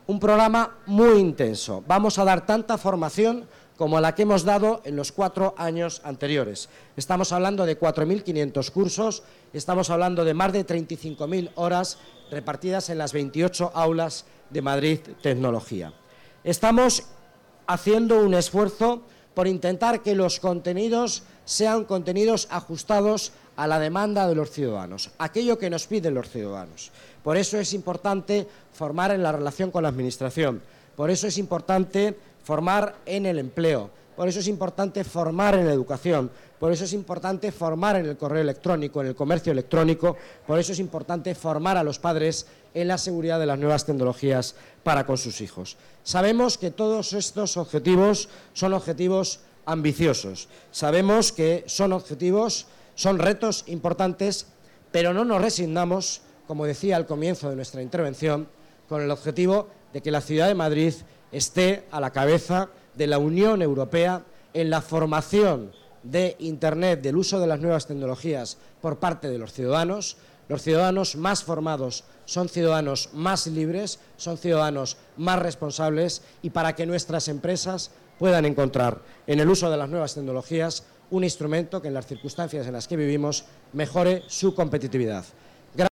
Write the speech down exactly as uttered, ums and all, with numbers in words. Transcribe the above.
un programa muy intenso. Vamos a dar tanta formación como la que hemos dado en los cuatro años anteriores. Estamos hablando de cuatro mil quinientos cursos, estamos hablando de más de treinta y cinco mil horas repartidas en las veintiocho aulas de Madrid Tecnología. Estamos haciendo un esfuerzo por intentar que los contenidos sean contenidos ajustados a la demanda de los ciudadanos, aquello que nos piden los ciudadanos. Por eso es importante formar en la relación con la Administración, por eso es importante formar en el empleo, por eso es importante formar en la educación, por eso es importante formar en el correo electrónico, en el comercio electrónico, por eso es importante formar a los padres en la seguridad de las nuevas tecnologías para con sus hijos. Sabemos que todos estos objetivos son objetivos ambiciosos, sabemos que son objetivos, son retos importantes, pero no nos resignamos, como decía al comienzo de nuestra intervención, con el objetivo de que la ciudad de Madrid esté a la cabeza de la Unión Europea en la formación de Internet, del uso de las nuevas tecnologías por parte de los ciudadanos. Los ciudadanos más formados son ciudadanos más libres, son ciudadanos más responsables, y para que nuestras empresas puedan encontrar en el uso de las nuevas tecnologías un instrumento que en las circunstancias en las que vivimos mejore su competitividad.